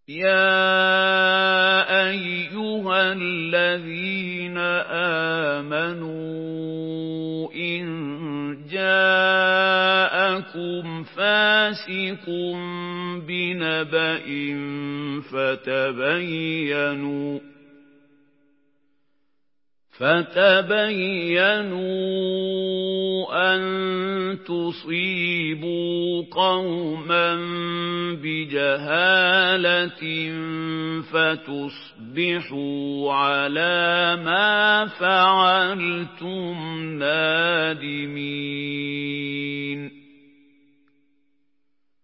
يَا أَيُّهَا الَّذِينَ آمَنُوا إِن جَاءَكُمْ فَاسِقٌ بِنَبَإٍ فَتَبَيَّنُوا أَن تُصِيبُوا قَوْمًا بِجَهَالَةٍ فَتُصْبِحُوا عَلَىٰ مَا فَعَلْتُمْ نَادِمِينَ